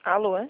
Alô?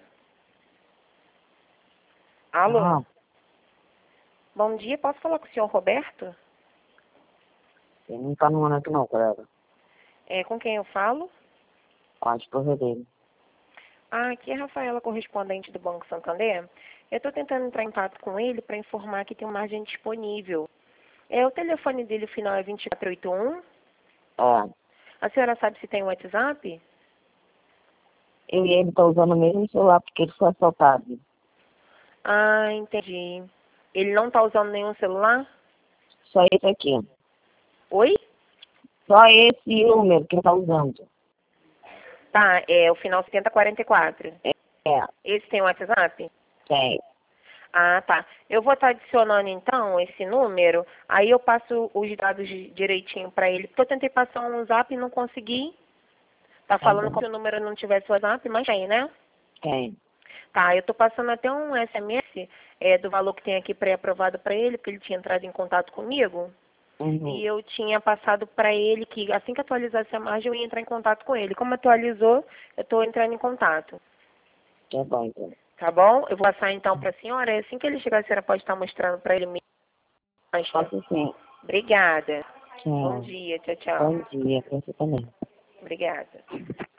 Alô? Ah, Bom dia, posso falar com o senhor Roberto? ele não tá no momento não, colega. Com quem eu falo? A esposa dele. Aqui é a Rafaela, correspondente do Banco Santander. Eu estou tentando entrar em contato com ele para informar que tem uma margem disponível. O telefone dele, o final é 2481. É, A senhora sabe se tem WhatsApp? eu e ele tá usando o mesmo celular porque ele foi assaltado. Ah, entendi. Ele não está usando nenhum celular? Só esse aqui. Oi? Só esse número que ele tá usando. Tá, é o final 7044. É, Esse tem WhatsApp? tem. Ah, tá. Eu vou estar adicionando então esse número, aí eu passo os dados direitinho para ele, porque eu tentei passar um zap e não consegui. Tá Tá falando bom. como se o número não tivesse WhatsApp, mas tem, né? Tem. Tá, eu tô passando até um SMS do valor que tem aqui pré-aprovado para ele, porque ele tinha entrado em contato comigo. Uhum. E eu tinha passado para ele que assim que atualizasse a margem eu ia entrar em contato com ele. Como atualizou, eu estou entrando em contato. Tá bom, então. Tá bom? Eu vou passar então para a senhora. Assim que ele chegar, a senhora pode estar mostrando para ele mesmo. Faço sim. Obrigada. Bom Tchau. dia. Tchau, tchau. Bom dia pra você também. Obrigada.